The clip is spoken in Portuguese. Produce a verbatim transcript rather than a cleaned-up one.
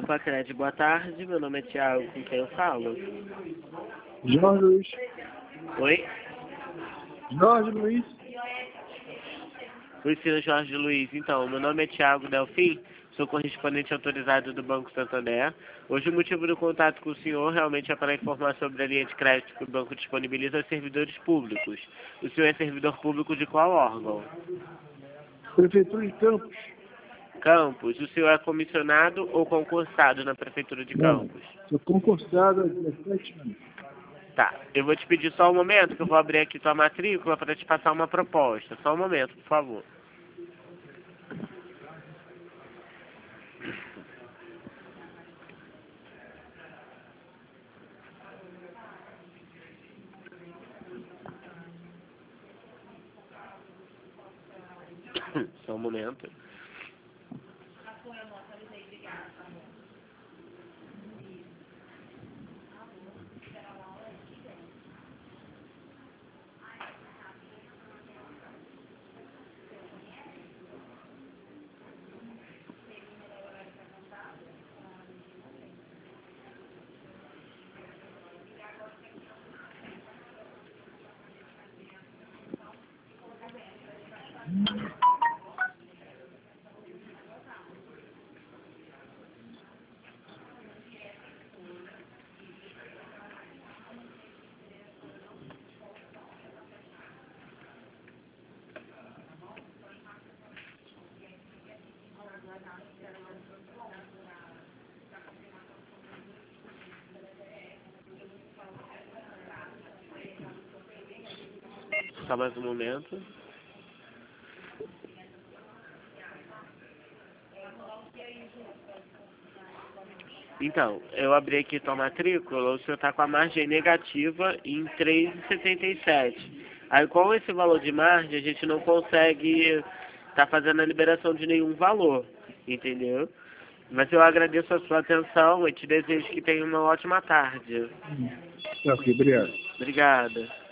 Pacred, boa tarde. Meu nome é Thiago, com quem eu falo? Jorge Luiz. Oi? Jorge Luiz. Luciano Jorge Luiz. Então, meu nome é Thiago Delfim, sou correspondente autorizado do Banco Santander. Hoje o motivo do contato com o senhor realmente é para informar sobre a linha de crédito que o banco disponibiliza aos servidores públicos. O senhor é servidor público de qual órgão? Prefeitura de Campos. Campos. O senhor é comissionado ou concursado na Prefeitura de Não, Campos? sou concursado há dezessete anos. Tá, eu vou te pedir só um momento, que eu vou abrir aqui tua matrícula para te passar uma proposta. Só um momento, por favor. Só um momento. Só mais um momento. Então, eu abri aqui tua matrícula, o senhor está com a margem negativa em três vírgula setenta e sete. Aí com esse valor de margem, a gente não consegue estar tá fazendo a liberação de nenhum valor, entendeu? Mas eu agradeço a sua atenção e te desejo que tenha uma ótima tarde. Tá ok, obrigado. Obrigada.